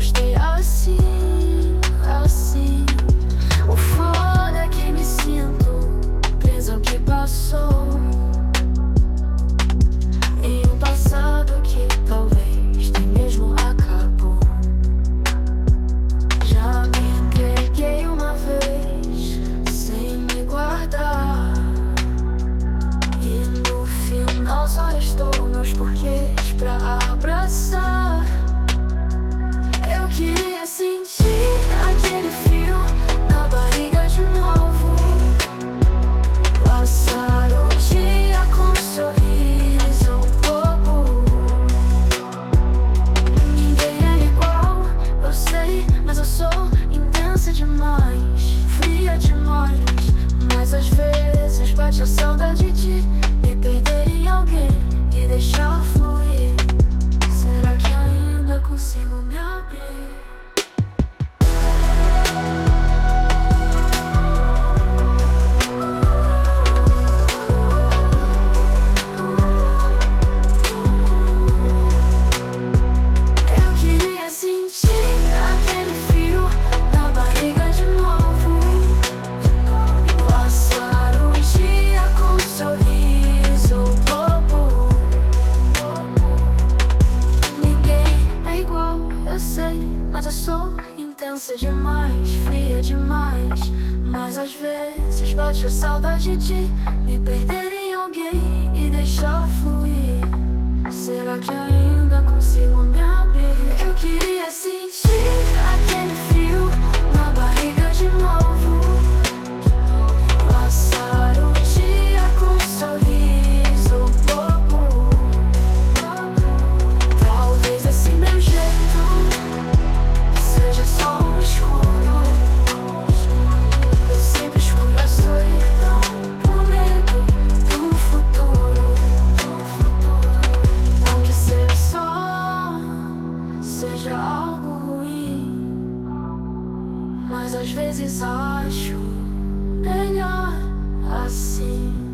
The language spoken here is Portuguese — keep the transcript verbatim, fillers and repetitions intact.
gostei assim, assim. O foda é que me sinto presa ao que passou, em um passado que talvez nem mesmo acabou. Já me entreguei uma vez sem me guardar, e no final só restou meus porquês pra abraçar. Eu queria sentir aquele frio na barriga de novo, passar o dia com um sorriso bobo. Ninguém é igual, eu sei, mas eu sou intensa demais, fria demais. Mas às vezes bate a saudade de me perder em alguém e deixar fluir. Será que ainda consigo me abrir? Mas eu sou intensa demais, fria demais. Mas às vezes bate a saudade de me perder em alguém e deixar fluir. Será que ainda consigo me abrir? Eu queria sentir aquele frio na barriga de novo, passar o dia com um sorriso bobo. Talvez esse meu jeito seja só um escuro. Eu sempre escolho a solidão por medo do futuro. Não que ser só seja algo ruim, mas às vezes acho melhor assim.